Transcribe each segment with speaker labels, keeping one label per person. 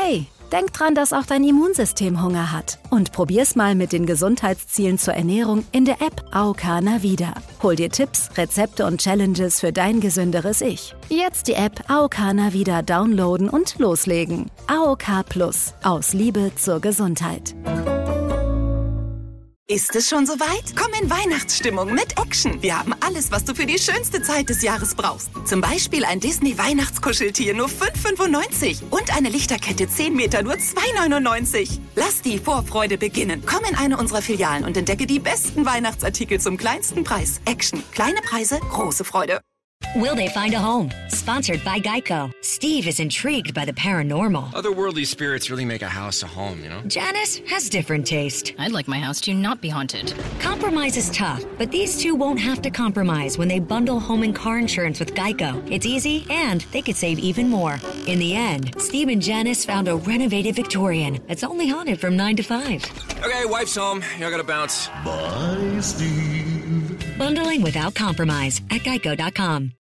Speaker 1: Hey, denk dran, dass auch dein Immunsystem Hunger hat. Und probier's mal mit den Gesundheitszielen zur Ernährung in der App AOK Navida. Hol dir Tipps, Rezepte und Challenges für dein gesünderes Ich. Jetzt die App AOK Navida downloaden und loslegen. AOK Plus. Aus Liebe zur Gesundheit.
Speaker 2: Ist es schon soweit? Komm in Weihnachtsstimmung mit Action. Wir haben alles, was du für die schönste Zeit des Jahres brauchst. Zum Beispiel ein Disney-Weihnachtskuscheltier nur 5,95 und eine Lichterkette 10 Meter nur 2,99. Lass die Vorfreude beginnen. Komm in eine unserer Filialen und entdecke die besten Weihnachtsartikel zum kleinsten Preis. Action. Kleine Preise, große Freude.
Speaker 3: Will they find a home? Sponsored by Geico. Steve is intrigued by the paranormal.
Speaker 4: Otherworldly spirits really make a house a home, you know?
Speaker 3: Janice has different taste.
Speaker 5: I'd like my house to not be haunted.
Speaker 3: Compromise is tough, but these two won't have to compromise when they bundle home and car insurance with Geico. It's easy, and they could save even more. In the end, Steve and Janice found a renovated Victorian that's only haunted from 9 to 5.
Speaker 4: Okay, wife's home. I gotta bounce.
Speaker 6: Bye, Steve.
Speaker 3: Bundling without compromise at geico.com.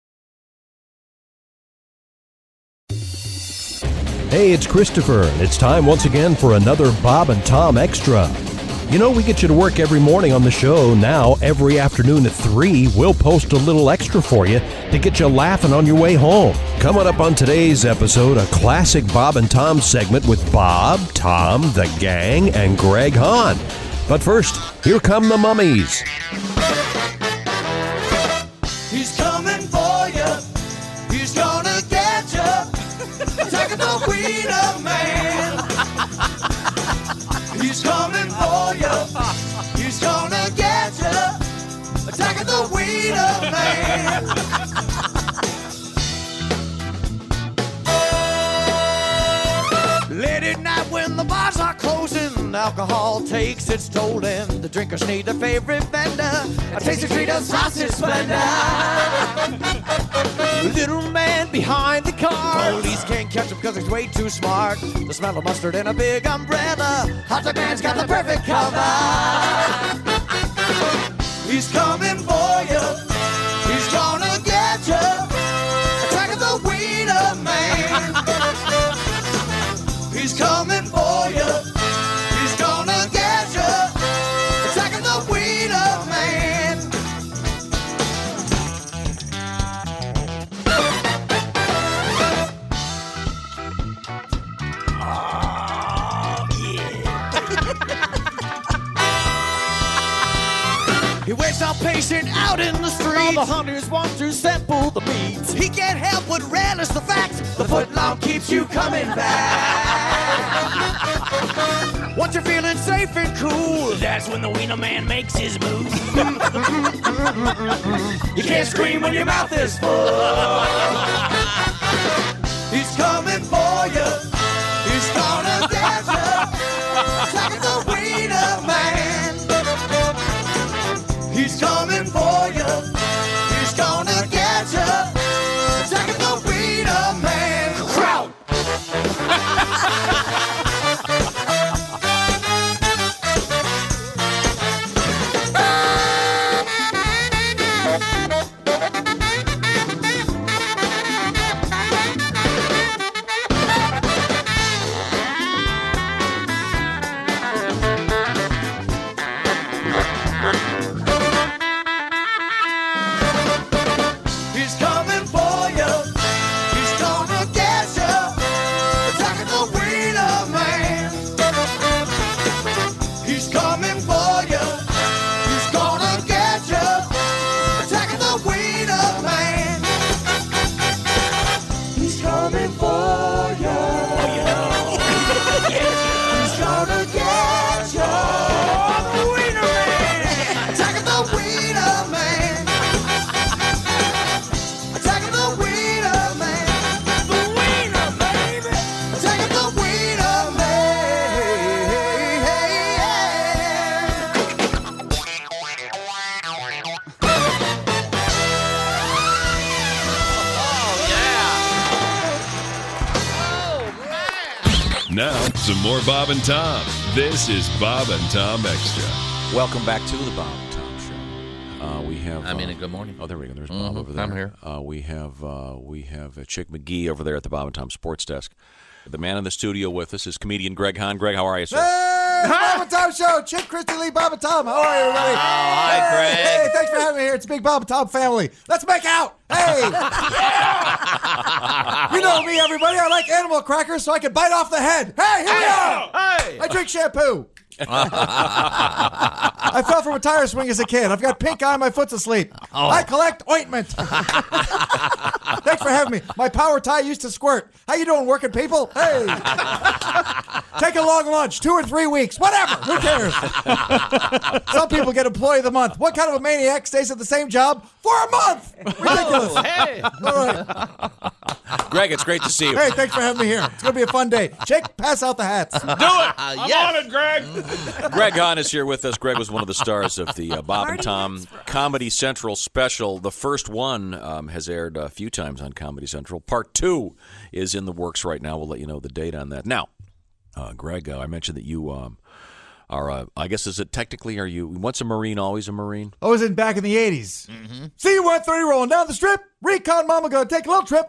Speaker 7: Hey, it's Christopher, and it's time once again for another Bob and Tom Extra. You know, we get you to work every morning on the show. Now, every afternoon at 3, we'll post a little extra for you to get you laughing on your way home. Coming up on today's episode, a classic Bob and Tom segment with Bob, Tom, the gang, and Greg Hahn. But first, here come the Mummies.
Speaker 8: He's coming for you. He's gonna get you. Taking the Wiener Man. He's coming for you. He's gonna get you. Taking the Wiener Man. Late at night when the bars are closing, alcohol takes its toll and the drinkers need a favorite vendor. A tasty treat of sausage splendor. Little man behind the car, police can't catch him because he's way too smart. The smell of mustard and a big umbrella, hot dog man's got the perfect cover. He's coming for you. He's gonna get you. Attacking the Wiener Man. He's coming for you. He's gonna get you. Attacking the Wiener Man. Oh, yeah. He waits out patient out in the street. All the hunters want to sample the meat. He can't help but relish the fact the footlong keeps you coming back. Once you're feeling safe and cool, that's when the Wiener Man makes his move. You can't scream when your mouth is full. He's coming for you. He's gonna get you. Attacking the Wiener Man. He's coming for you. He's gonna get you. Attacking the Wiener Man. Kraut. He's coming for you. He's gonna get you. Attacking the Wiener Man. He's coming for you. He's gonna get you. Attacking the Wiener Man. He's coming for you. He's gonna get you. The Wiener Man. Attacking the Wiener Man. Attacking the Wiener Man. The Wiener, baby. Attacking the Wiener
Speaker 9: Now, some more Bob and Tom. This is Bob and Tom Extra.
Speaker 10: Welcome back to the Bob and Tom Show. We have.
Speaker 11: Good morning.
Speaker 10: Oh, there we go. There's Bob over there.
Speaker 11: I'm here.
Speaker 10: We have Chick McGee over there at the Bob and Tom Sports Desk. The man in the studio with us is comedian Greg Hahn. Greg, how are you, sir?
Speaker 11: Hey, Bob and Tom Show. Chick, Christy Lee, Bob and Tom. How are you, everybody?
Speaker 10: Hi, Greg.
Speaker 11: Hey, thanks for having me here. It's a big Bob and Tom family. Let's make out. Hey. You know me, everybody. I like animal crackers so I can bite off the head. Hey, here we are. Hey. I drink shampoo. I fell from a tire swing as a kid. I've got pink eye, my foot's asleep. I collect ointment. Thanks for having me. My power tie used to squirt. How you doing, working people? Hey. Take a long lunch, 2 or 3 weeks, whatever. Who cares? Some people get employee of the month. What kind of a maniac stays at the same job for a month? Ridiculous.
Speaker 10: Hey.
Speaker 11: All right.
Speaker 10: Greg, it's great to see you.
Speaker 11: Hey, thanks for having me here. It's going to be a fun day. Jake, pass out the hats.
Speaker 10: Do it. I'm on it, Greg. Greg Hahn is here with us. Greg was one of the stars of the Bob and Tom Comedy Central special. The first one has aired a few times on Comedy Central. Part 2 is in the works right now. We'll let you know the date on that. Now, Greg, I mentioned that you are, I guess, is it technically, are you once a Marine, always a Marine?
Speaker 11: I was back in the 80s. Mm-hmm. See you 130 rolling down the strip. Recon mama gonna take a little trip.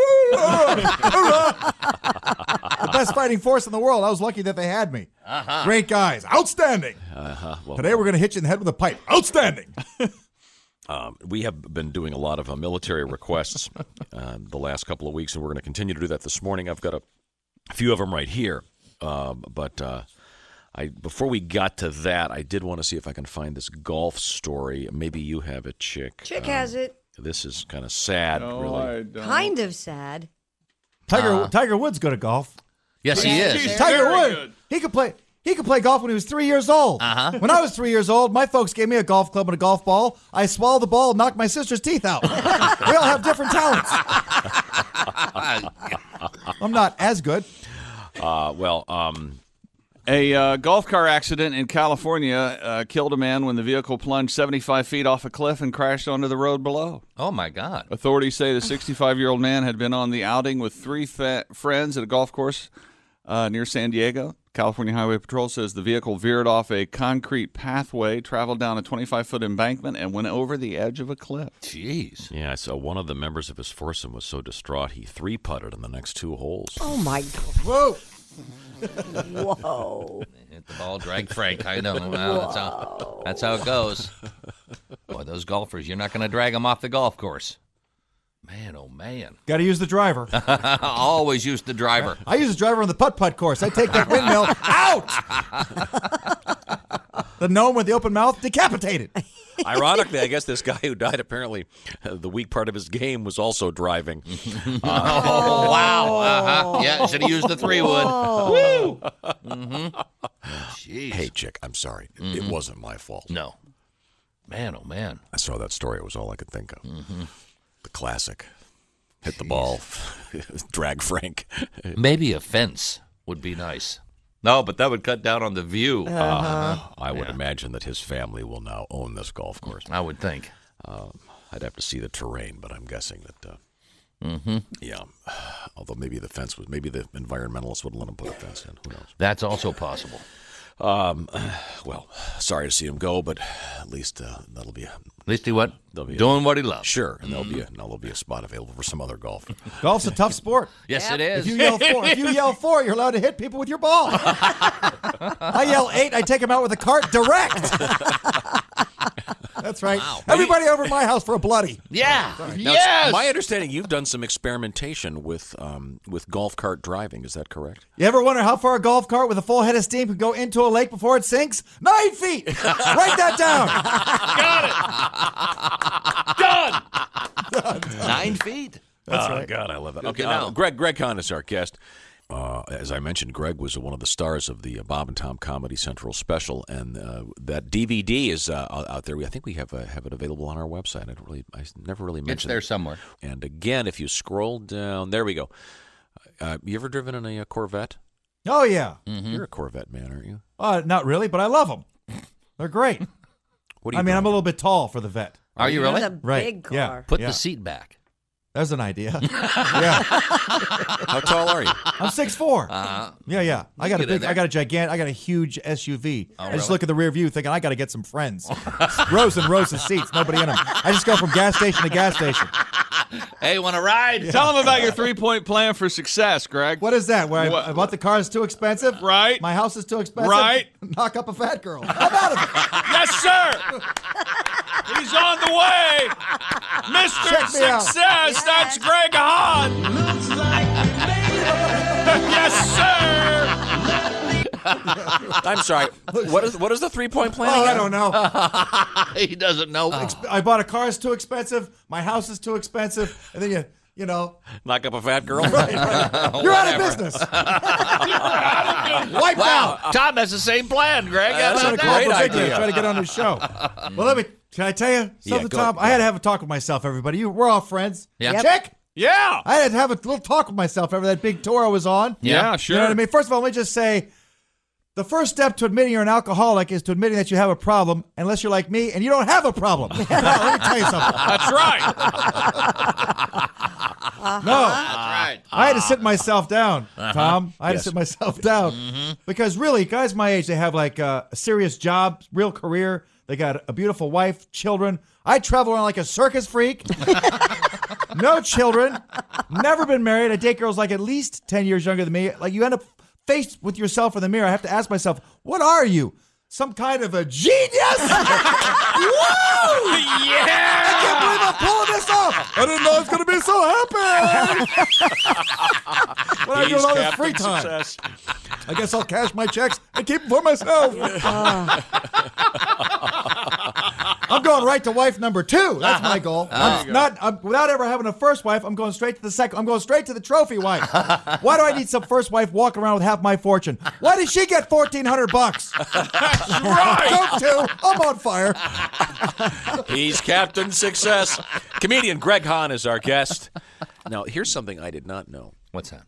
Speaker 11: The best fighting force in the world. I was lucky that they had me. Great guys. Outstanding. Well, today we're going to hit you in the head with a pipe. Outstanding.
Speaker 10: We have been doing a lot of military requests the last couple of weeks, and we're going to continue to do that this morning. I've got a few of them right here. But before we got to that, I did want to see if I can find this golf story. Maybe you have it, Chick.
Speaker 12: Chick has it.
Speaker 10: This is kind of sad, really.
Speaker 12: I don't. Kind of sad.
Speaker 11: Tiger Woods good at golf.
Speaker 13: Yes, he is.
Speaker 11: Tiger Woods. He could play golf when he was 3 years old. When I was 3 years old, my folks gave me a golf club and a golf ball. I swallowed the ball and knocked my sister's teeth out. We all have different talents. I'm not as good.
Speaker 14: A golf car accident in California killed a man when the vehicle plunged 75 feet off a cliff and crashed onto the road below.
Speaker 13: Oh, my God.
Speaker 14: Authorities say the 65-year-old man had been on the outing with 3 friends at a golf course near San Diego. California Highway Patrol says the vehicle veered off a concrete pathway, traveled down a 25-foot embankment, and went over the edge of a cliff.
Speaker 13: Jeez.
Speaker 10: Yeah, so one of the members of his foursome was so distraught he 3-putted in the next 2 holes.
Speaker 12: Oh, my God.
Speaker 11: Whoa.
Speaker 12: Whoa.
Speaker 13: Hit the ball, drag Frank. I know. Well, that's how it goes. Boy, those golfers, you're not going to drag them off the golf course. Man, oh, man.
Speaker 11: Got to use the driver.
Speaker 13: Always use the driver.
Speaker 11: I use the driver on the putt-putt course. I take that windmill out. The gnome with the open mouth, decapitated.
Speaker 10: Ironically, I guess this guy who died, apparently, the weak part of his game was also driving.
Speaker 13: Oh, wow. Yeah, should have used the 3-wood. Woo! Jeez.
Speaker 10: Hey, Chick, I'm sorry. It wasn't my fault.
Speaker 13: No. Man, oh, man.
Speaker 10: I saw that story. It was all I could think of. The classic. Hit the ball. Drag Frank.
Speaker 13: Maybe a fence would be nice. No, but that would cut down on the view.
Speaker 10: I would imagine that his family will now own this golf course.
Speaker 13: I would think.
Speaker 10: I'd have to see the terrain, but I'm guessing that, yeah. Although maybe the environmentalists wouldn't let him put a fence in. Who knows?
Speaker 13: That's also possible.
Speaker 10: Well, sorry to see him go, but at least that'll be. At
Speaker 13: least he what? Doing what he loves.
Speaker 10: Sure, and there'll be a spot available for some other golf.
Speaker 11: Golf's a tough sport.
Speaker 13: Yes, it is.
Speaker 11: If you yell 4, you're allowed to hit people with your ball. I yell 8, I take them out with a cart direct. That's right. Wow. Everybody over at my house for a bloody.
Speaker 13: Yeah.
Speaker 10: Now,
Speaker 13: yes.
Speaker 10: My understanding, you've done some experimentation with golf cart driving. Is that correct?
Speaker 11: You ever wonder how far a golf cart with a full head of steam can go into a lake before it sinks? 9 feet. Write that
Speaker 13: down. Got it. Done. 9 feet.
Speaker 11: That's right.
Speaker 10: God, I love that.
Speaker 13: Good
Speaker 10: Okay, Greg Hahn is our guest. As I mentioned, Greg was one of the stars of the Bob and Tom Comedy Central special, and that DVD is out there. I think we have it available on our website. I never really mentioned it.
Speaker 13: It's there somewhere.
Speaker 10: And again, if you scroll down, there we go. You ever driven in a Corvette?
Speaker 11: Oh, yeah.
Speaker 10: You're a Corvette man, aren't you?
Speaker 11: Not really, but I love them. They're great.
Speaker 10: What do you
Speaker 11: I'm a little bit tall for the Vet.
Speaker 13: Are you really?
Speaker 12: It's a big car.
Speaker 11: Yeah.
Speaker 13: Put the seat back.
Speaker 11: There's an idea. Yeah.
Speaker 10: How tall are you?
Speaker 11: I'm 6'4". Yeah. I got a huge SUV. I just look at the rear view thinking I got to get some friends. Rows and rows of seats, nobody in them. I just go from gas station to gas station.
Speaker 13: Hey, want to ride?
Speaker 14: Yeah. Tell them about your 3-point plan for success, Greg.
Speaker 11: What is that? Where I bought the car is too expensive?
Speaker 14: Right.
Speaker 11: My house is too expensive?
Speaker 14: Right.
Speaker 11: Knock up a fat girl. How about it?
Speaker 14: Yes, sir. He's on the way. Mr. Success. That's Greg Hahn. Yes, sir.
Speaker 10: I'm sorry. What is the 3-point plan?
Speaker 11: Oh, I don't know.
Speaker 13: He doesn't know.
Speaker 11: I bought a car is too expensive. My house is too expensive. And then you know.
Speaker 10: Knock up a fat girl?
Speaker 11: Right. You're out of business. Wiped out.
Speaker 13: Tom has the same plan, Greg.
Speaker 11: That's
Speaker 10: a great idea.
Speaker 11: Try to get on his show. Well, can I tell you something, Tom? I had to have a talk with myself, everybody. We're all friends.
Speaker 13: Yeah. Yep.
Speaker 11: Check?
Speaker 14: Yeah.
Speaker 11: I had to have a little talk with myself after that big tour I was on.
Speaker 14: Yeah, sure.
Speaker 11: You know what I mean? First of all, let me just say, the first step to admitting you're an alcoholic is to admitting that you have a problem, unless you're like me and you don't have a problem. Let me tell you something.
Speaker 14: That's right.
Speaker 11: No.
Speaker 13: That's right.
Speaker 11: I had to sit myself down, Tom. I had to sit myself down. Because really, guys my age, they have like a serious job, real career. They got a beautiful wife, children. I travel around like a circus freak. No children. Never been married. I date girls like at least 10 years younger than me. Like you end up faced with yourself in the mirror. I have to ask myself, what are you? Some kind of a genius? Woo!
Speaker 14: Yeah!
Speaker 11: I can't believe I'm pulling this off. I didn't know I was going to be so happy. What I do with all this free time?
Speaker 10: Success.
Speaker 11: I guess I'll cash my checks and keep them for myself. I'm going right to wife number 2. That's my goal. Without ever having a first wife, I'm going straight to the second. I'm going straight to the trophy wife. Why do I need some first wife walking around with half my fortune? Why did she get $1,400?
Speaker 14: Right.
Speaker 11: Don't I'm on fire.
Speaker 10: He's Captain Success. Comedian Greg Hahn is our guest. Now, here's something I did not know.
Speaker 13: What's that?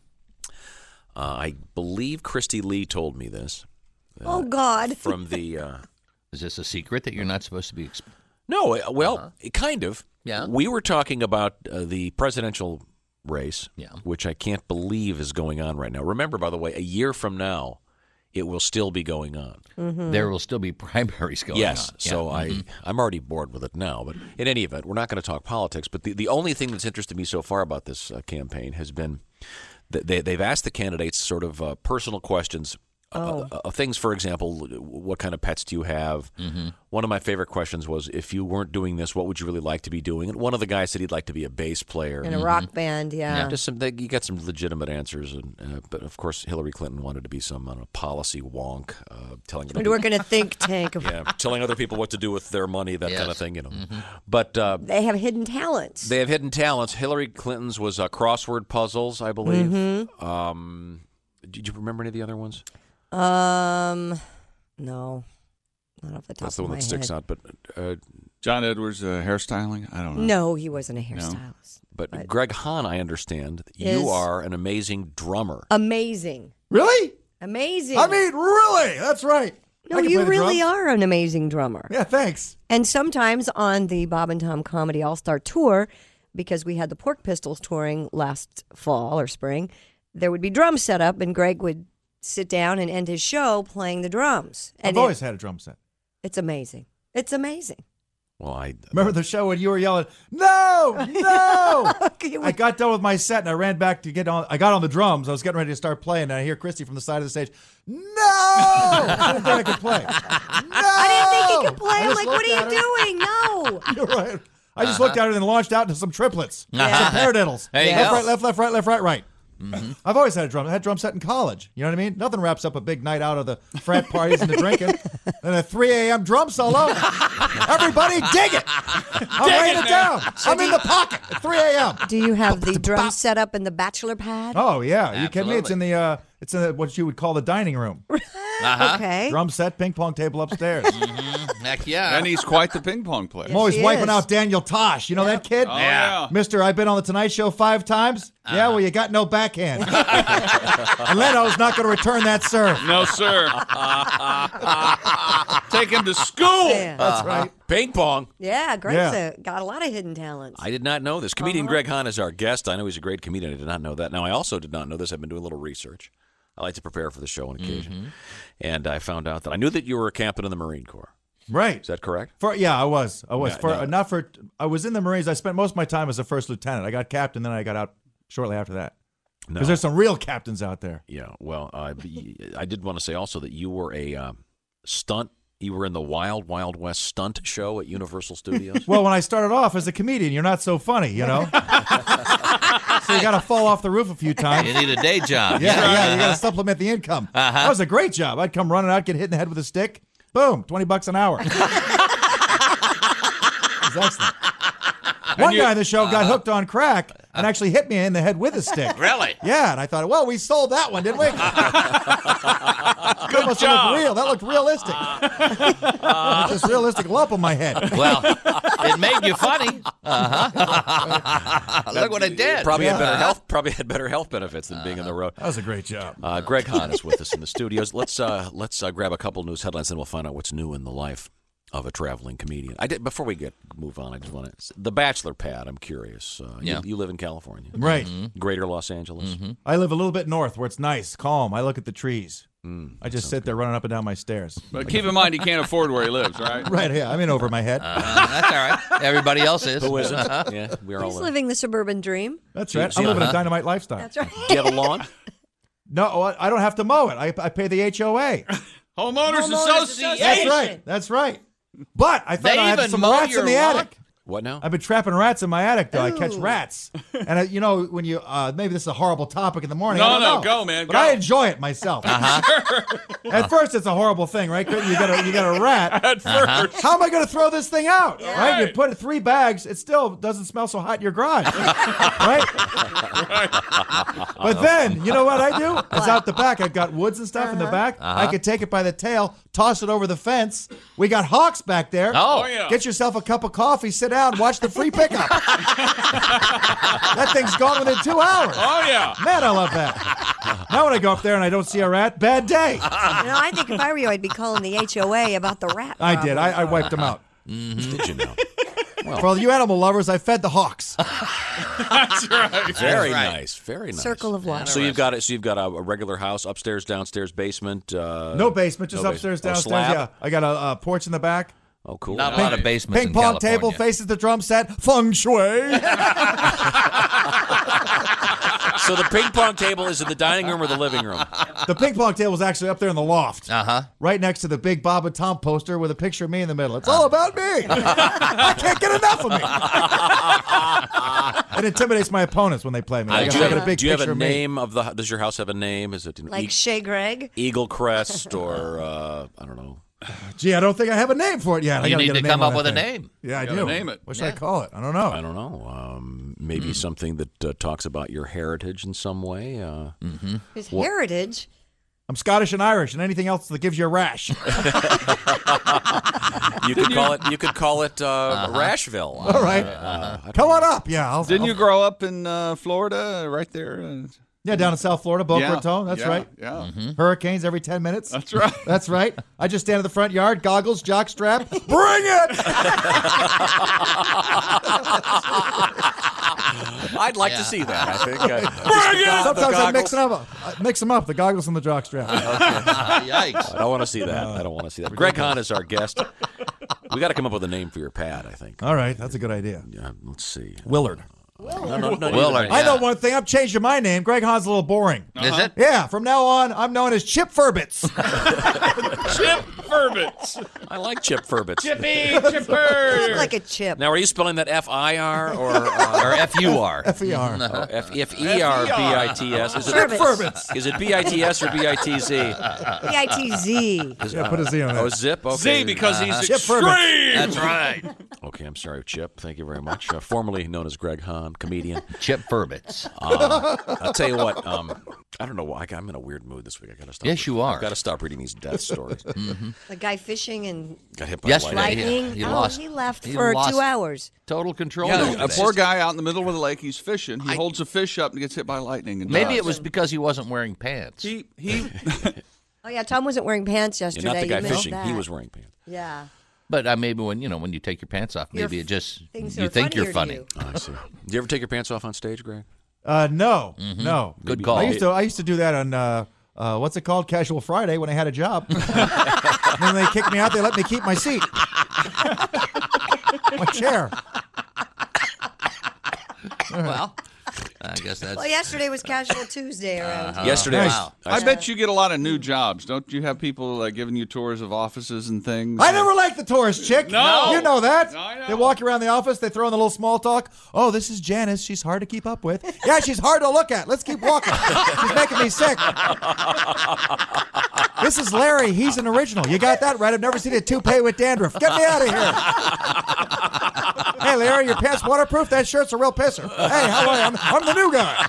Speaker 10: I believe Christy Lee told me this.
Speaker 12: Oh, God.
Speaker 10: From the...
Speaker 13: Is this a secret that you're not supposed to be...
Speaker 10: No, well, kind of.
Speaker 13: Yeah.
Speaker 10: We were talking about the presidential race, which I can't believe is going on right now. Remember, by the way, a year from now, it will still be going on.
Speaker 12: Mm-hmm.
Speaker 13: There will still be primaries going on.
Speaker 10: Yes, so I'm already bored with it now. But in any event, we're not going to talk politics. But the only thing that's interested me so far about this campaign has been that they've asked the candidates sort of personal questions. Things, for example, what kind of pets do you have? Mm-hmm. One of my favorite questions was, if you weren't doing this, what would you really like to be doing? And one of the guys said he'd like to be a bass player.
Speaker 12: In a rock band, yeah.
Speaker 10: Just you got some legitimate answers. But, of course, Hillary Clinton wanted to be some policy wonk, telling
Speaker 12: And work in a think tank.
Speaker 10: telling other people what to do with their money, that kind of thing, you know. Mm-hmm. But
Speaker 12: they have hidden talents.
Speaker 10: They have hidden talents. Hillary Clinton's was crossword puzzles, I believe.
Speaker 12: Mm-hmm.
Speaker 10: Did you remember any of the other ones?
Speaker 12: No, not off the top
Speaker 10: That's the
Speaker 12: of
Speaker 10: one
Speaker 12: my
Speaker 10: that sticks
Speaker 12: head.
Speaker 10: out. But
Speaker 14: John Edwards hairstyling? I don't know.
Speaker 12: No, he wasn't a hairstylist.
Speaker 10: But Greg Hahn, I understand, you are an amazing drummer.
Speaker 12: Amazing.
Speaker 11: Really?
Speaker 12: Amazing.
Speaker 11: I mean, really? That's right.
Speaker 12: No, you really are an amazing drummer.
Speaker 11: Yeah, thanks.
Speaker 12: And sometimes on the Bob and Tom Comedy All-Star Tour, because we had the Pork Pistols touring last fall or spring, there would be drums set up, and Greg would sit down and end his show playing the drums. And
Speaker 11: I've always had a drum set.
Speaker 12: It's amazing. It's amazing.
Speaker 10: Well, I
Speaker 11: remember the show when you were yelling, "No, no!" I got done with my set and I ran back to get on. I got on the drums. I was getting ready to start playing, and I hear Christy from the side of the stage. No, I didn't think I could play. No,
Speaker 12: I didn't think he could play. I'm like, what are you doing? No.
Speaker 11: You're right. I just looked at it and launched out into some triplets, some paradiddles. Left, right, left, left, right, left, right, right. Mm-hmm. I've always had a drum. I had a drum set in college. You know what I mean? Nothing wraps up a big night out of the frat parties and the drinking and a 3 a.m. drum solo. Everybody dig it. I'm laying it down. I'm in the pocket at 3 a.m.
Speaker 12: Do you have the drum set up in the bachelor pad?
Speaker 11: Oh, yeah. Are you kidding me? It's in the what you would call the dining room.
Speaker 12: Okay.
Speaker 11: Drum set, ping pong table upstairs.
Speaker 13: Heck yeah.
Speaker 14: And he's quite the ping pong player.
Speaker 11: I'm always
Speaker 12: he
Speaker 11: wiping
Speaker 12: is.
Speaker 11: out Daniel Tosh. You know that kid?
Speaker 14: Oh, yeah.
Speaker 11: Mister, I've been on the Tonight Show 5 times. Yeah, well, you got no backhand. And Leno's not going to return that serve.
Speaker 14: No, sir. Take him to school.
Speaker 12: Yeah.
Speaker 11: That's right.
Speaker 10: Ping pong.
Speaker 12: Yeah, Greg's
Speaker 11: Yeah.
Speaker 12: got a lot of hidden talents.
Speaker 10: I did not know this. Comedian Greg Hahn is our guest. I know he's a great comedian. I did not know that. Now, I also did not know this. I've been doing a little research. I like to prepare for the show on occasion. And I found out that I knew that you were a captain in the Marine Corps.
Speaker 11: Right.
Speaker 10: Is that correct?
Speaker 11: I was. I was in the Marines. I spent most of my time as a first lieutenant. I got captain, then I got out shortly after that. Because there's some real captains out there.
Speaker 10: Yeah. Well, I did want to say also that you were a stunt. You were in the Wild Wild West stunt show at Universal Studios.
Speaker 11: Well, when I started off as a comedian, you're not so funny, you know? So you got to fall off the roof a few times.
Speaker 13: You need a day job.
Speaker 11: Yeah, you got to supplement the income. That was a great job. I'd come running out, get hit in the head with a stick. Boom, $20 an hour. It was excellent. One guy in the show got hooked on crack and actually hit me in the head with a stick.
Speaker 13: Really?
Speaker 11: Yeah, and I thought, well, we sold that one, didn't we? That must
Speaker 14: job.
Speaker 11: look real. That looked realistic. This realistic lump on my head.
Speaker 13: Well, it made you funny. Look what it did.
Speaker 10: Probably had better health. Probably had better health benefits than being on the road.
Speaker 11: That was a great job.
Speaker 10: Greg Hahn is with us in the studios. Let's grab a couple news headlines, then we'll find out what's new in the life of a traveling comedian. Before we move on, I just want to the Bachelor pad. I'm curious. You live in California,
Speaker 11: right?
Speaker 10: Greater Los Angeles.
Speaker 11: I live a little bit north, where it's nice, calm. I look at the trees. I just sit there running up and down my stairs.
Speaker 14: But keep in mind, he can't afford where he lives, right?
Speaker 11: Right, yeah. I'm in over my head.
Speaker 13: That's all right. Everybody else is.
Speaker 10: Who isn't? Yeah, we're all.
Speaker 12: He's living the suburban dream.
Speaker 11: That's right. I'm living a dynamite lifestyle.
Speaker 12: That's right.
Speaker 10: Do you have a lawn?
Speaker 11: No, I don't have to mow it. I pay the HOA.
Speaker 14: Homeowners Association.
Speaker 11: That's right. But I thought
Speaker 13: They
Speaker 11: I had
Speaker 13: even
Speaker 11: some
Speaker 13: mow
Speaker 11: rats
Speaker 13: your
Speaker 11: in the
Speaker 13: lawn?
Speaker 11: attic.
Speaker 10: What now?
Speaker 11: I've been trapping rats in my attic, though. I catch
Speaker 12: Ooh.
Speaker 11: rats. And, when you, maybe this is a horrible topic in the morning.
Speaker 14: No,
Speaker 11: I don't know.
Speaker 14: go, man,
Speaker 11: But
Speaker 14: go.
Speaker 11: I enjoy it myself. At first, it's a horrible thing, right? You got a rat.
Speaker 14: At first.
Speaker 11: How am I going to throw this thing out?
Speaker 12: Yeah.
Speaker 11: Right? You put it 3 bags, it still doesn't smell so hot in your garage. Right? But then, you know what I do? It's out the back. I've got woods and stuff in the back. I could take it by the tail, toss it over the fence. We got hawks back there.
Speaker 13: Oh,
Speaker 14: yeah.
Speaker 11: Get yourself a cup of coffee, sit down, watch the free pickup. That thing's gone within 2 hours.
Speaker 14: Oh, yeah.
Speaker 11: Man, I love that. Now when I go up there and I don't see a rat, bad day.
Speaker 12: I think if I were you, I'd be calling the HOA about the rat.
Speaker 11: I did. I wiped them out.
Speaker 10: Did you know?
Speaker 11: For all you animal lovers, I fed the hawks.
Speaker 14: That's right.
Speaker 10: Very
Speaker 13: right.
Speaker 10: nice. Very nice.
Speaker 12: Circle of life.
Speaker 10: So you've got it. So you've got a regular house, upstairs, downstairs, basement.
Speaker 11: No basement, just
Speaker 10: no
Speaker 11: upstairs,
Speaker 10: basement. Oh,
Speaker 11: downstairs.
Speaker 10: slab?
Speaker 11: Yeah, I got a porch in the back.
Speaker 10: Oh, cool.
Speaker 13: Not a lot of basements
Speaker 11: Ping
Speaker 13: in
Speaker 11: pong
Speaker 13: California.
Speaker 11: table faces the drum set. Feng shui.
Speaker 10: So the ping pong table is in the dining room or the living room?
Speaker 11: The ping pong table is actually up there in the loft.
Speaker 13: Uh-huh.
Speaker 11: Right next to the big Bob and Tom poster with a picture of me in the middle. It's all about me. I can't get enough of me. It intimidates my opponents when they play me.
Speaker 10: Do you have,
Speaker 11: a big
Speaker 10: do you have
Speaker 11: picture
Speaker 10: a
Speaker 11: of me.
Speaker 10: name of the? Does your house have a name? Is it an
Speaker 12: Like Shea Greg?
Speaker 10: Eagle Crest or I don't know?
Speaker 11: Gee, I don't think I have a name for it yet. I
Speaker 13: You
Speaker 11: gotta
Speaker 13: need
Speaker 11: get a
Speaker 13: to
Speaker 11: name
Speaker 13: come
Speaker 11: on
Speaker 13: up
Speaker 11: that
Speaker 13: with a
Speaker 11: thing.
Speaker 13: name.
Speaker 11: Yeah, I
Speaker 14: Gotta
Speaker 11: do.
Speaker 14: name it.
Speaker 11: What should I call it? I don't know.
Speaker 10: I don't know. Maybe something that talks about your heritage in some way.
Speaker 12: His heritage?
Speaker 11: I'm Scottish and Irish, and anything else that gives you a rash.
Speaker 10: You could call it Rashville.
Speaker 11: All right. Come on up. Yeah.
Speaker 14: Didn't you grow up in Florida, right there?
Speaker 11: Yeah, down in South Florida, Boca Raton. That's right.
Speaker 14: Yeah.
Speaker 11: Hurricanes every 10 minutes.
Speaker 14: That's right.
Speaker 11: That's right. I just stand in the front yard, goggles, jock strap. Bring it!
Speaker 10: I'd like to see that. I think.
Speaker 11: Sometimes I mix them up, the goggles and the jock strap.
Speaker 13: Yikes.
Speaker 10: I don't want to see that. Greg Hahn is our guest. We got to come up with a name for your pad, I think.
Speaker 11: All right, that's a good idea.
Speaker 10: Yeah, let's see.
Speaker 11: Willard.
Speaker 10: No,
Speaker 13: Willard.
Speaker 11: I know one thing. I'm changing my name. Greg Hahn's a little boring.
Speaker 13: Is it?
Speaker 11: Yeah, from now on, I'm known as Chip Furbitz.
Speaker 14: Chip Furbitz.
Speaker 10: I like Chip Furbitz.
Speaker 14: Chippy,
Speaker 12: You
Speaker 14: Chipper.
Speaker 12: look like a chip.
Speaker 10: Now, are you spelling that F-I-R or
Speaker 13: Or F-U-R.
Speaker 11: F-E-R.
Speaker 10: F-E-R-B-I-T-S? Is it
Speaker 11: Furbitz.
Speaker 10: Is it B-I-T-S or B-I-T-Z?
Speaker 12: B-I-T-Z.
Speaker 11: Yeah, put a Z on that.
Speaker 10: Oh, Zip? Okay.
Speaker 14: Z, because he's
Speaker 11: Chip Furbitz.
Speaker 14: extreme.
Speaker 13: That's right.
Speaker 10: Okay, I'm sorry, Chip. Thank you very much. Formerly known as Greg Hahn, comedian.
Speaker 13: Chip Furbitz.
Speaker 10: I'll tell you what. I don't know why. I'm in a weird mood this week. I got to stop.
Speaker 13: Yes, you are.
Speaker 10: I've got to stop reading these death stories.
Speaker 12: The guy fishing and
Speaker 10: got hit by
Speaker 12: lightning.
Speaker 13: He lost.
Speaker 12: He left for 2 hours.
Speaker 13: Total control.
Speaker 14: Yeah, a poor guy out in the middle of the lake. He's fishing. He holds a fish up and gets hit by lightning. And
Speaker 13: maybe it was because he wasn't wearing pants.
Speaker 14: He
Speaker 12: Oh yeah, Tom wasn't wearing pants yesterday.
Speaker 10: Not the guy
Speaker 12: you missed
Speaker 10: fishing.
Speaker 12: that.
Speaker 10: He was wearing pants.
Speaker 12: Yeah.
Speaker 13: But maybe when you take your pants off, maybe it just you think you're funny.
Speaker 10: Oh, I see. Do you ever take your pants off on stage, Greg?
Speaker 11: No,
Speaker 13: Mm-hmm.
Speaker 11: no.
Speaker 13: Good call.
Speaker 11: I used to do that on what's it called, Casual Friday, when I had a job. And then they kicked me out. They let me keep my seat, my chair.
Speaker 13: Well, I guess that's.
Speaker 12: Well, yesterday was Casual Tuesday around here.
Speaker 10: Yesterday,
Speaker 14: wow. I bet you get a lot of new jobs. Don't you have people giving you tours of offices and things?
Speaker 11: I never liked the tourist chick.
Speaker 14: No.
Speaker 11: You know that.
Speaker 14: No, I know.
Speaker 11: They walk around the office. They throw in the little small talk. Oh, this is Janice. She's hard to keep up with. Yeah, she's hard to look at. Let's keep walking. She's making me sick. This is Larry. He's an original. You got that right. I've never seen a toupee with dandruff. Get me out of here. Hey, Larry, your pants waterproof? That shirt's a real pisser. Hey, how are you? I'm the new guy.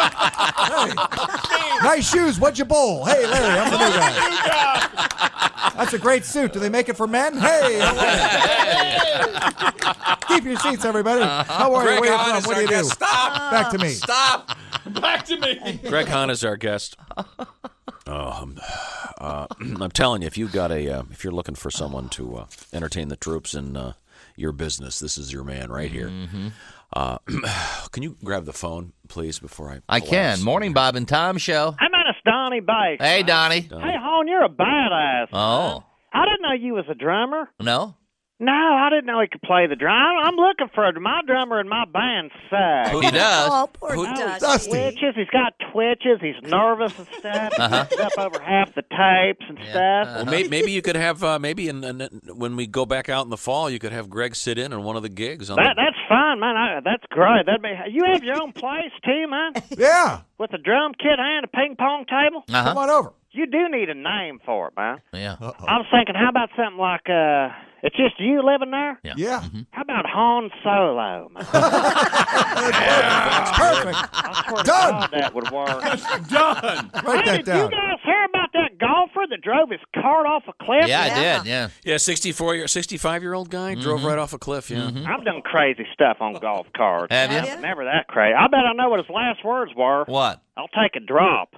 Speaker 11: Hey. Nice shoes. What'd you bowl? Hey, Larry, I'm the new guy. That's a great suit. Do they make it for men? Hey, how are you? Keep your seats, everybody. How are you? Where are you from? What do you do?
Speaker 10: Stop.
Speaker 11: Back to me.
Speaker 10: Stop.
Speaker 14: Back to me.
Speaker 10: Greg Hahn is our guest. I'm telling you, if if you're looking for someone to entertain the troops in your business, this is your man right here.
Speaker 13: Mm-hmm.
Speaker 10: Can you grab the phone, please, before
Speaker 13: I can. Morning, Bob and Tom show.
Speaker 15: Hey, man, it's Donnie Bates.
Speaker 13: Hey, Donnie.
Speaker 15: Hey, Hon, you're a badass.
Speaker 13: Oh.
Speaker 15: I didn't know you was a drummer.
Speaker 13: No?
Speaker 15: No, I didn't know he could play the drum. I'm looking for my drummer in my band sucks.
Speaker 13: He does.
Speaker 12: Oh, poor Dusty.
Speaker 15: Twitches. He's got twitches. He's nervous and stuff. He's up over half the tapes and stuff.
Speaker 10: Well, maybe you could have when we go back out in the fall, you could have Greg sit in on one of the gigs.
Speaker 15: That's fun, man. That's great. You have your own place too, man.
Speaker 11: Yeah.
Speaker 15: With a drum kit and a ping pong table.
Speaker 11: Come on over.
Speaker 15: You do need a name for it, man.
Speaker 13: Yeah.
Speaker 15: I was thinking, how about something like it's just you living there?
Speaker 11: Yeah.
Speaker 15: How about Han Solo, man?
Speaker 11: That's perfect.
Speaker 15: I swear to
Speaker 11: Done.
Speaker 15: God that would work.
Speaker 14: Done.
Speaker 11: Write that
Speaker 15: Did
Speaker 11: down.
Speaker 15: you guys hear about that golfer that drove his cart off a cliff?
Speaker 13: Yeah, I did. Yeah.
Speaker 10: Yeah, 65-year-old guy drove right off a cliff. Yeah.
Speaker 15: I've done crazy stuff on golf carts.
Speaker 13: Have you?
Speaker 15: Never that crazy. I bet I know what his last words were.
Speaker 13: What?
Speaker 15: I'll take a drop.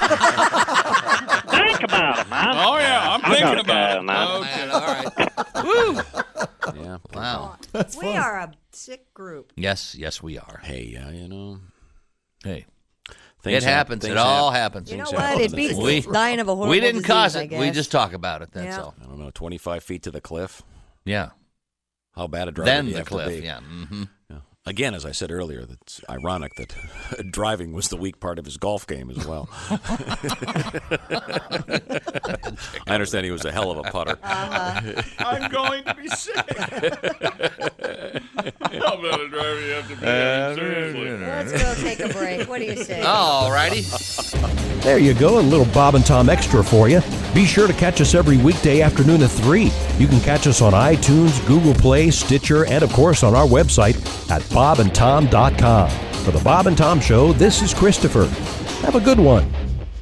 Speaker 15: Think about it, man.
Speaker 14: Oh, yeah. I'm thinking
Speaker 15: gonna
Speaker 14: about
Speaker 15: go,
Speaker 14: it.
Speaker 15: man.
Speaker 13: Man, all right. Woo.
Speaker 10: Yeah.
Speaker 13: Wow.
Speaker 12: We are a sick group.
Speaker 13: Yes, we are.
Speaker 10: Hey,
Speaker 13: Hey.
Speaker 10: things
Speaker 13: It happens. It all happens.
Speaker 12: You know
Speaker 10: Things
Speaker 12: what?
Speaker 10: happen.
Speaker 12: It beats
Speaker 13: We-
Speaker 12: dying of a horrible
Speaker 13: We didn't
Speaker 12: disease,
Speaker 13: cause
Speaker 12: I
Speaker 13: it.
Speaker 12: guess.
Speaker 13: We just talk about it. That's
Speaker 12: Yeah.
Speaker 13: all.
Speaker 10: I don't know, 25 feet to the cliff.
Speaker 13: Yeah.
Speaker 10: How bad a driver
Speaker 13: Then
Speaker 10: do you
Speaker 13: the
Speaker 10: have to
Speaker 13: cliff.
Speaker 10: be?
Speaker 13: Yeah. Mm-hmm.
Speaker 10: Yeah. Again, as I said earlier, it's ironic that driving was the weak part of his golf game as well. I understand he was a hell of a putter.
Speaker 14: I'm going to be sick. How bad a driver you have to be? Seriously.
Speaker 12: Let's go take a break. What do you say?
Speaker 13: All righty.
Speaker 7: There you go, a little Bob and Tom extra for you. Be sure to catch us every weekday afternoon at 3. You can catch us on iTunes, Google Play, Stitcher, and of course on our website at bobandtom.com. For the Bob and Tom Show, this is Christopher. Have a good one.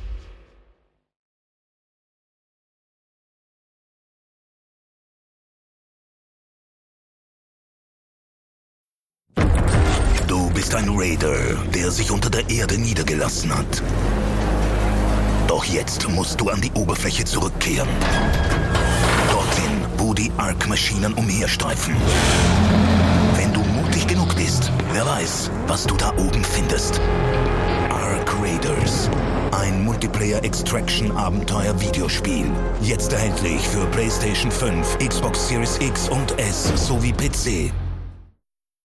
Speaker 16: Du bist ein Raider, der sich unter der Erde niedergelassen hat. Doch jetzt musst du an die Oberfläche zurückkehren. Dorthin, wo die Ark-Maschinen umherstreifen. Wenn du mutig genug bist, wer weiß, was du da oben findest. Ark Raiders. Ein Multiplayer-Extraction-Abenteuer-Videospiel. Jetzt erhältlich für PlayStation 5, Xbox Series X und S sowie PC.